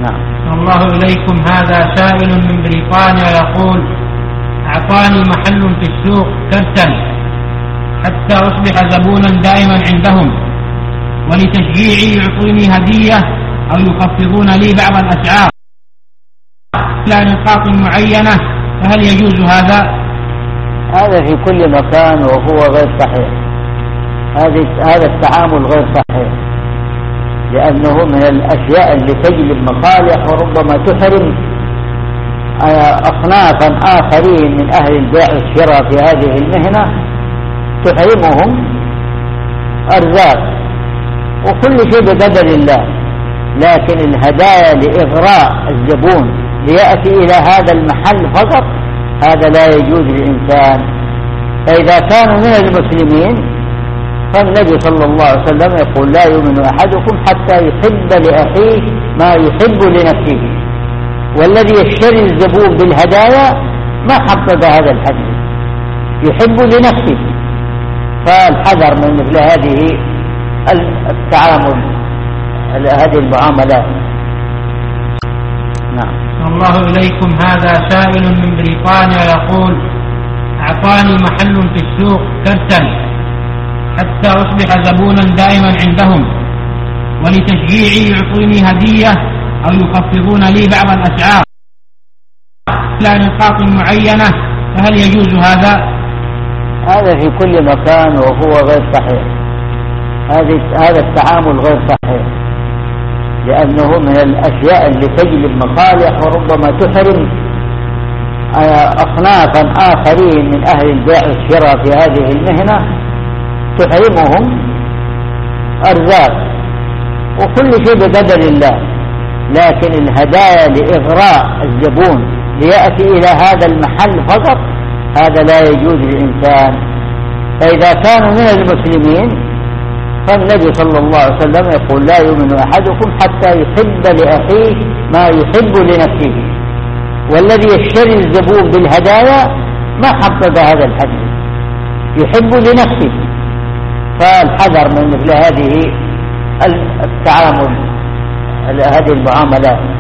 نعم. الله إليكم، هذا سائل من بريطانيا يقول: أعطاني محل في السوق كرتا حتى أصبح زبونا دائما عندهم، ولتشجيعي يعطوني هدية أو يخفضون لي بعض الأسعار إلى نقاط معينة، فهل يجوز هذا؟ هذا في كل مكان وهو غير صحيح. هذا التعامل غير صحيح، لأنه من الأشياء اللي تجلب مصالح وربما تحرم أصنافا آخرين من أهل البيع والشراء في هذه المهنة، تحرمهم أرزاق، وكل شيء بقدر الله. لكن الهدايا لإغراء الزبون ليأتي إلى هذا المحل فقط، هذا لا يجوز للإنسان. فإذا كانوا من المسلمين فالنبي صلى الله عليه وسلم يقول: لا يؤمن أحدكم حتى يحب لأخيه ما يحب لنفسه. والذي يشتري الزبون بالهدايا ما حقق هذا الحديث، يحب لنفسه. فالحذر من مثل هذه التعامل، هذه المعاملات. نعم. الله إليكم، هذا سائل من بريطانيا يقول: أعطاني محل في السوق كرتا حتى أصبح زبونا دائما عندهم، ولتشجيعي يعطوني هدية أو يخفضون لي بعض الأسعار إلى نقاط معينة، فهل يجوز هذا؟ هذا في كل مكان وهو غير صحيح. هذا التعامل غير صحيح، لأنه من الأشياء اللي تجلب مصالح وربما تحرم أصنافا آخرين من أهل البيع والشراء في هذه المهنة، تحرمهم أرزاق، وكل شيء بقدر الله. لكن الهدايا لإغراء الزبون ليأتي إلى هذا المحل فقط، هذا لا يجوز للإنسان. فإذا كانوا من المسلمين فالنبي صلى الله عليه وسلم يقول: لا يؤمن أحدكم حتى يحب لأخيه ما يحب لنفسه. والذي يشتري الزبون بالهدايا ما حقق هذا الحديث، يحب لنفسه. فالحذر من مثل هذه التعامل، هذه المعاملات.